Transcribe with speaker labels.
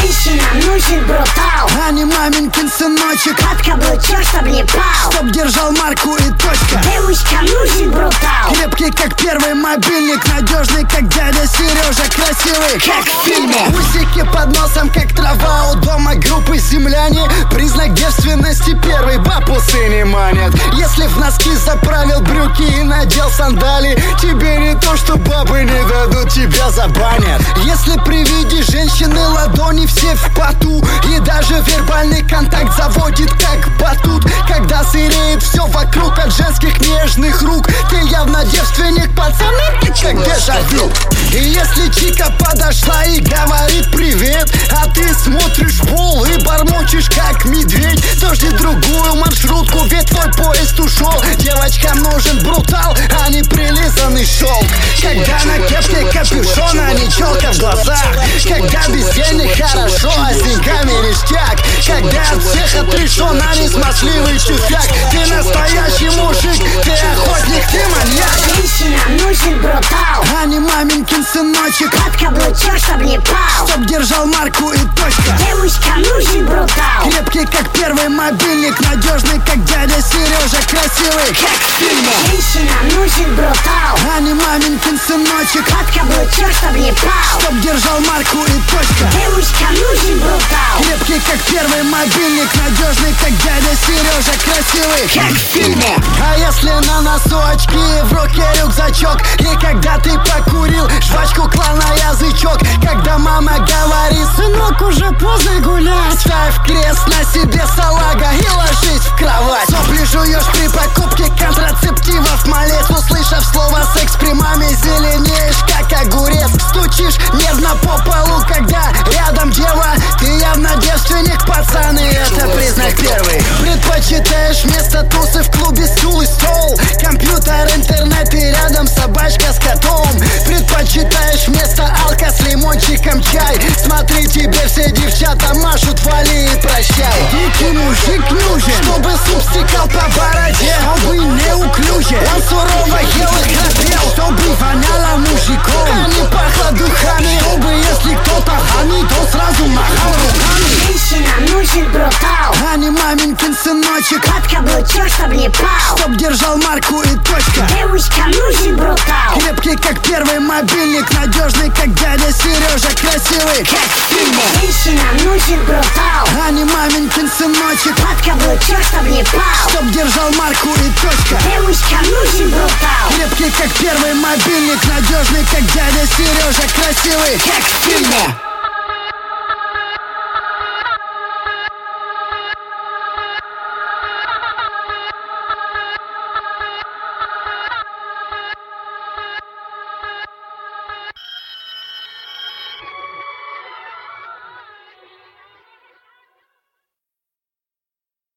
Speaker 1: Женщинам нужен брутал,
Speaker 2: а не маменькин сыночек.
Speaker 1: под каблучок, чтоб не пал,
Speaker 2: Чтоб держал марку и точка.
Speaker 1: девушкам нужен брутал,
Speaker 2: Крепкий, как первый мобильник, надежный, как дядя Сережа, красивый, как в фильме. Усики под носом, как трава у дома группы земляне. Признак девственности первый, бабусы не манят. Если в носки заправил брюки и надел сандали, тебе не то, что бабы не дадут, тебя забанят. Если при виде женщины ладони все в поту, и даже вербальный контакт заводит как батут. Когда сыреет все вокруг от женских нежных рук, ты явно девственник, пацаны, ты как дежавю. И если чика подошла и говорит привет, а ты смотришь в пол и бормочешь как медведь, то жди другую маршрутку, ведь твой поезд ушел. Девочкам нужен брутал, а не прилизанный шелк. Когда на кепке капюшон, а не челка в глазах. Когда без денег хорошо, а с деньгами ништяк. Когда от всех отрешен, а не смазливый тюфяк. Ты настоящий мужик, ты охотник, ты маньяк.
Speaker 1: женщинам нужен брутал,
Speaker 2: А не маменькин сыночек,
Speaker 1: под каблучок, чтоб не пал,
Speaker 2: чтоб держал марку и точка.
Speaker 1: девушкам нужен брутал,
Speaker 2: Крепкий, как первый мобильник, надежный, как дядя Сережа, красивый, как в фильме.
Speaker 1: женщинам нужен брутал,
Speaker 2: А не маменькин сыночек,
Speaker 1: под каблучок, чтоб не пал,
Speaker 2: чтоб держал марку и точка.
Speaker 1: девушкам нужен брутал,
Speaker 2: Крепкий, как первый мобильник, надежный, как дядя Сережа, красивый, как в фильме. А если на носу очки, в руке рюкзачок, и когда ты покурил жвачку, клал на язычок, когда мама говорит: сынок, уже поздно гулять, ставь крест на себе салага и ложись в кровать. Сопли жуешь при покупке контрацептивов, малец, услышав слово секс при маме, зеленеешь как огурец. Стучишь нервно по полу, когда рядом дева, ты явно девственник, пацаны, это признак первый. Предпочитаешь вместо тусы в клубе стул и стол, компьютер, интернет и рядом собачка с котом. Предпочитаешь вместо алка с лимончиком чай. Смотри, тебе все девчата машут, вали и прощай. Дикий мужик нужен, чтобы суп стекал по бороде, чтобы неуклюже он сурово ел и храпел, чтобы воняло мужиком, а не пахло духами, чтобы если кто-то хамит, то сразу махал руками.
Speaker 1: женщинам нужен брутал,
Speaker 2: А не маменькин сыночек,
Speaker 1: под каблучок, чтоб не пал,
Speaker 2: чтоб держал марку и точка.
Speaker 1: девушкам нужен брутал,
Speaker 2: Крепкий, как первый мобильник, надежный, как дядя Сережа, красивый, как в фильме.
Speaker 1: женщинам нужен брутал,
Speaker 2: А не маменькин сыночек,
Speaker 1: под каблучок, чтоб не пал,
Speaker 2: чтоб держал марку и точка.
Speaker 1: девушкам нужен брутал,
Speaker 2: Крепкий, как первый мобильник, надежный, как дядя Сережа, красивый, как в фильме.